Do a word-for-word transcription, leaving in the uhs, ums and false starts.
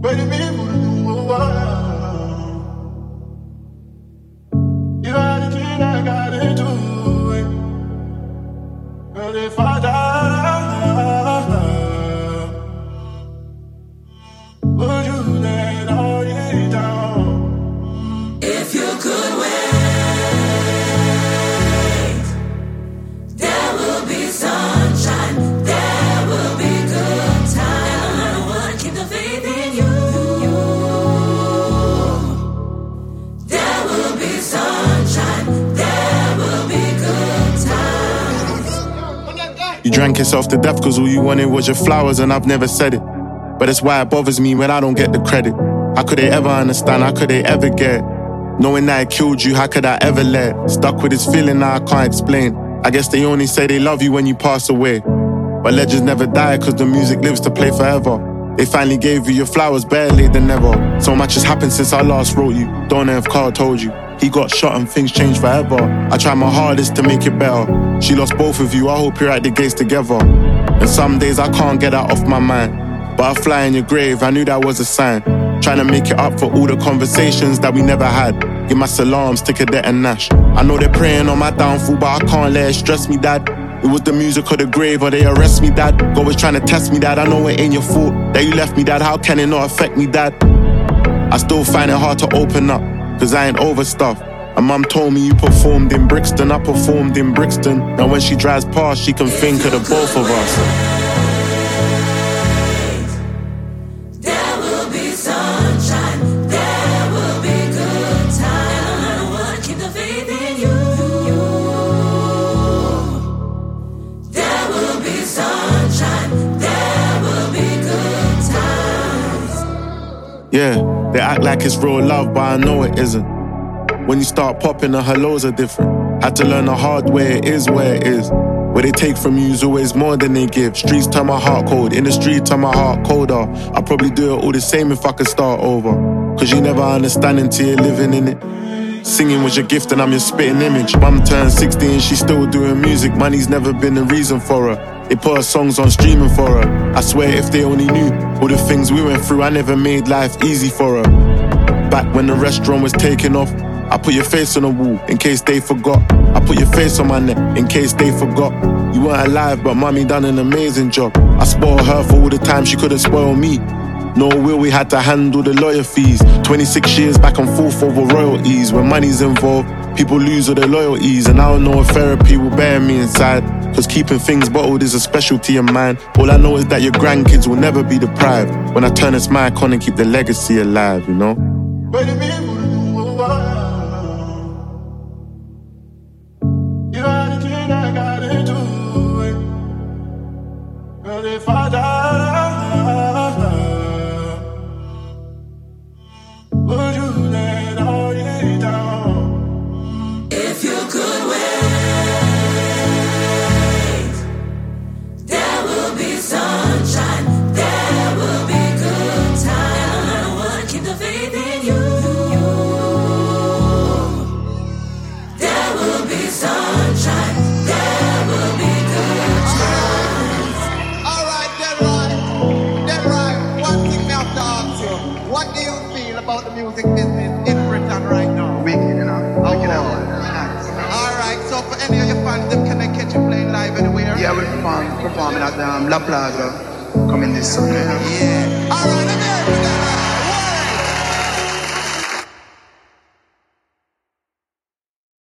You drank yourself to death cause all you wanted was your flowers, and I've never said it, but it's why it bothers me when I don't get the credit. How could they ever understand, how could they ever get it? Knowing that it killed you, how could I ever let it? Stuck with this feeling that I can't explain. I guess they only say they love you when you pass away, but legends never die cause the music lives to play forever. They finally gave you your flowers, better late than never. So much has happened since I last wrote you. Don't know if Carl told you he got shot and things changed forever. I tried my hardest to make it better. She lost both of you, I hope you're at the gates together. And some days I can't get that off my mind, but I fly in your grave, I knew that was a sign. Trying to make it up for all the conversations that we never had. Give my salams to Cadet and Nash. I know they're praying on my downfall, but I can't let it stress me, Dad. It was the music of the grave or they arrest me, Dad. God was trying to test me, Dad. I know it ain't your fault that you left me, Dad. How can it not affect me, Dad? I still find it hard to open up, cause I ain't over stuff. And Mum told me you performed in Brixton, I performed in Brixton. Now when she drives past, she can think of the both of us. Yeah, they act like it's real love, but I know it isn't. When you start popping, the hellos are different. Had to learn the hard way, it is where it is. What they take from you is always more than they give. Streets turn my heart cold, in the street turn my heart colder. I'd probably do it all the same if I could start over, cause you never understand until you're living in it. Singing was your gift and I'm your spitting image. Mum turned sixty and she's still doing music. Money's never been the reason for her. They put her songs on streaming for her. I swear if they only knew all the things we went through, I never made life easy for her. Back when the restaurant was taking off, I put your face on the wall in case they forgot. I put your face on my neck in case they forgot. You weren't alive but Mummy done an amazing job. I spoiled her for all the time she couldn't spoil me. No will, we had to handle the lawyer fees. twenty-six years back and forth over royalties. When money's involved, people lose all their loyalties. And I don't know if therapy will bear me inside, cause keeping things bottled is a specialty of mine. All I know is that your grandkids will never be deprived when I turn this mic on and keep the legacy alive, you know? If I die, would you let all you down? If you could wait, there will be sunshine, there will be good time. I wanna keep the faith in you. There will be sunshine, there will be good times. Alright, then right, then right. One thing I have to ask you, what do you feel about the music business in Britain right now? Wicked, you know. Oh, Wicked, oh. nice. Alright, so for any of your fans, them can they catch you playing live anywhere? Yeah, we're perform, performing at um, La Plaza coming this Sunday. Yeah. Alright, again.